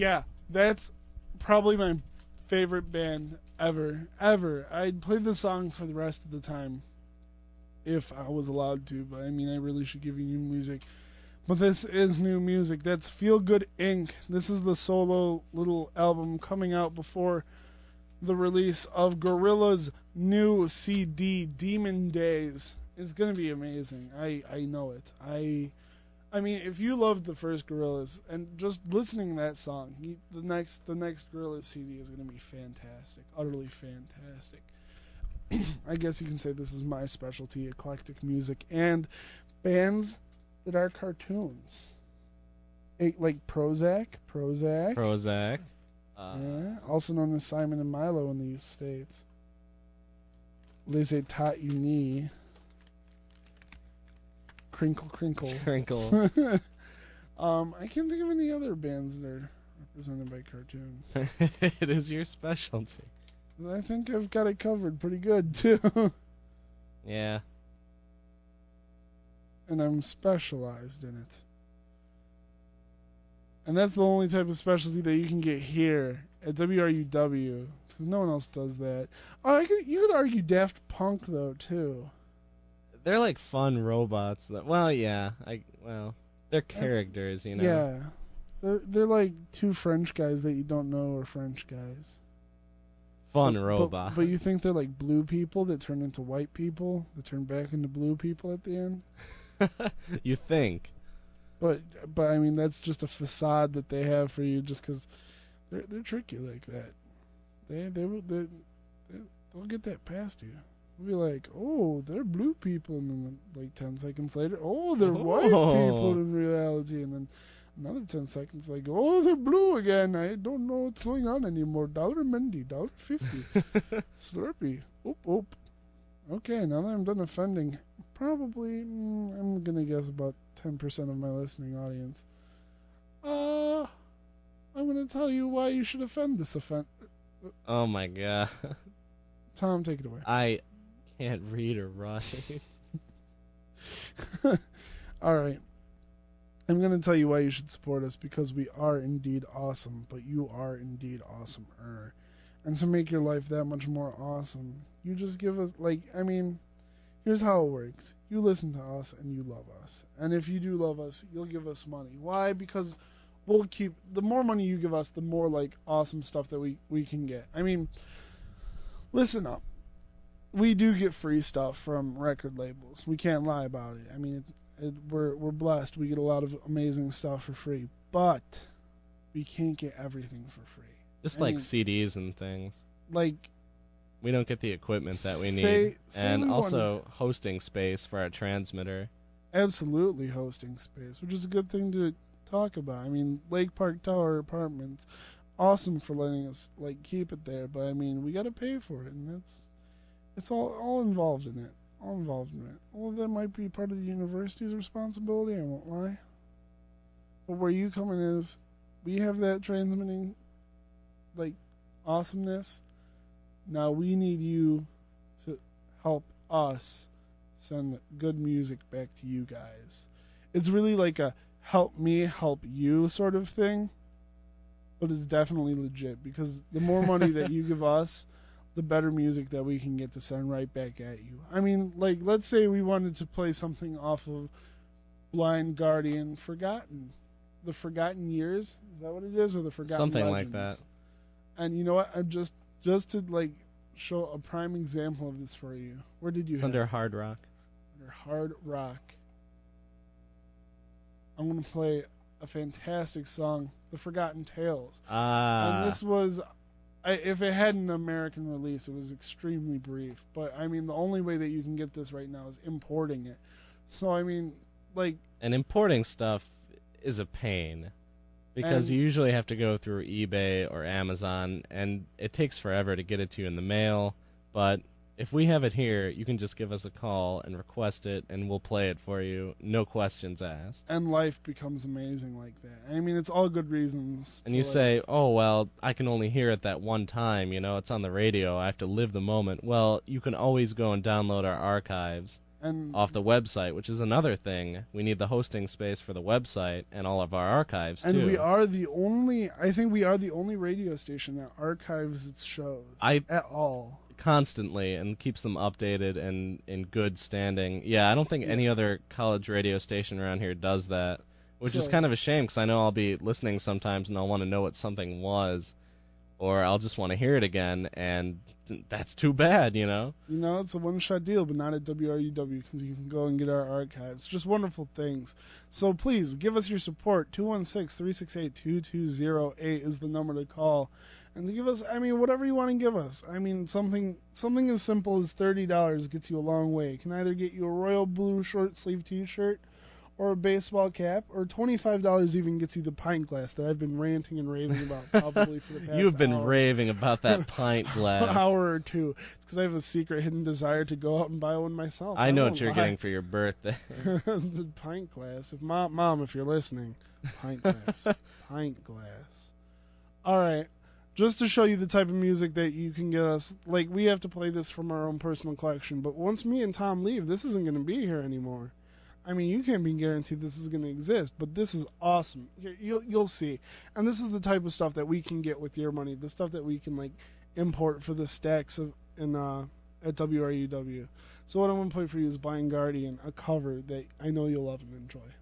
Yeah, that's probably my favorite band ever. I'd play the song for the rest of the time if I was allowed to, but I mean, I really should give you new music. But this is new music. That's Feel Good Inc. This is the solo little album coming out before the release of Gorilla's new CD, Demon Days. It's gonna be amazing. I know it. I mean, if you loved the first Gorillaz and just listening to that song, the next Gorillaz CD is gonna be fantastic, utterly fantastic. I guess you can say this is my specialty, eclectic music and bands that are cartoons. Like Prozac. Yeah, also known as Simon and Milo in the States. Les Etats Unis. Crinkle Crinkle. Crinkle. I can't think of any other bands that are represented by cartoons. It is your specialty. I think I've got it covered pretty good, too. Yeah. And I'm specialized in it. And that's the only type of specialty that you can get here at WRUW, because no one else does that. Oh, you could argue Daft Punk, though, too. They're like fun robots. They're characters, you know. Yeah. They're like two French guys that you don't know are French guys. Fun robot. But you think they're like blue people that turn into white people, that turn back into blue people at the end? You think. But I mean, that's just a facade that they have for you just because they're tricky like that. They'll get that past you. They'll be like, oh, they're blue people, and then like 10 seconds later, oh, they're white people in reality, and then another 10 seconds like, oh, they're blue again. I don't know what's going on anymore. $1.50, $1.50. Slurpee. Oop, oop. Okay, now that I'm done offending, probably, I'm going to guess about 10% of my listening audience. I'm going to tell you why you should offend this offend. Oh my god. Tom, take it away. I can't read or write. Alright. I'm going to tell you why you should support us, because we are indeed awesome, but you are indeed awesomer. And to make your life that much more awesome, you just give us, here's how it works. You listen to us and you love us. And if you do love us, you'll give us money. Why? Because the more money you give us, the more, awesome stuff that we can get. I mean, listen up. We do get free stuff from record labels. We can't lie about it. I mean, we're blessed. We get a lot of amazing stuff for free. But we can't get everything for free. Just CDs and things. We don't get the equipment that we need. And also hosting space for our transmitter. Absolutely hosting space, which is a good thing to talk about. I mean, Lake Park Tower Apartments, awesome for letting us, keep it there. But, I mean, we got to pay for it, and it's all involved in it. All involved in it. Well, that might be part of the university's responsibility, I won't lie. But where you come in is, we have that transmitting awesomeness. Now we need you to help us send good music back to you guys. It's really like a help me help you sort of thing, but it's definitely legit, because the more money that you give us, the better music that we can get to send right back at you. I mean, let's say we wanted to play something off of Blind Guardian Forgotten. The Forgotten Years? Is that what it is? Or the Forgotten Something Legends? like that. And you know what? I'm just to show a prime example of this for you. Where did you It's under hard rock. Under hard rock. I'm going to play a fantastic song, The Forgotten Tales. And this was, if it had an American release, it was extremely brief. But, I mean, the only way that you can get this right now is importing it. So, I mean, And importing stuff is a pain, because you usually have to go through eBay or Amazon, and it takes forever to get it to you in the mail. But if we have it here, you can just give us a call and request it, and we'll play it for you, no questions asked. And life becomes amazing like that. I mean, it's all good reasons. And you say, oh, well, I can only hear it that one time, it's on the radio, I have to live the moment. Well, you can always go and download our archives. and off the website, which is another thing. We need the hosting space for the website and all of our archives, too. And we are the only, I think we are the only radio station that archives its shows at all. Constantly, and keeps them updated and in good standing. Yeah, I don't think any other college radio station around here does that, which is kind of a shame, because I know I'll be listening sometimes and I'll want to know what something was, or I'll just want to hear it again, and that's too bad, you know? You know, it's a one-shot deal, but not at WRUW, because you can go and get our archives. Just wonderful things. So please, give us your support. 216-368-2208 is the number to call. And to give us, I mean, whatever you want to give us. I mean, something as simple as $30 gets you a long way. It can either get you a royal blue short-sleeve T-shirt, or a baseball cap, or $25 even gets you the pint glass that I've been ranting and raving about probably for the past You've been hour. raving about that pint glass. An hour or two. It's because I have a secret hidden desire to go out and buy one myself. I know what you're getting for your birthday. The pint glass. If Mom, if you're listening, pint glass. Pint glass. All right. Just to show you the type of music that you can get us, like, we have to play this from our own personal collection, but once me and Tom leave, this isn't going to be here anymore. I mean, you can't be guaranteed this is going to exist, but this is awesome. You'll see. And this is the type of stuff that we can get with your money, the stuff that we can, like, import for the stacks at WRUW. So what I'm going to play for you is Blind Guardian, a cover that I know you'll love and enjoy.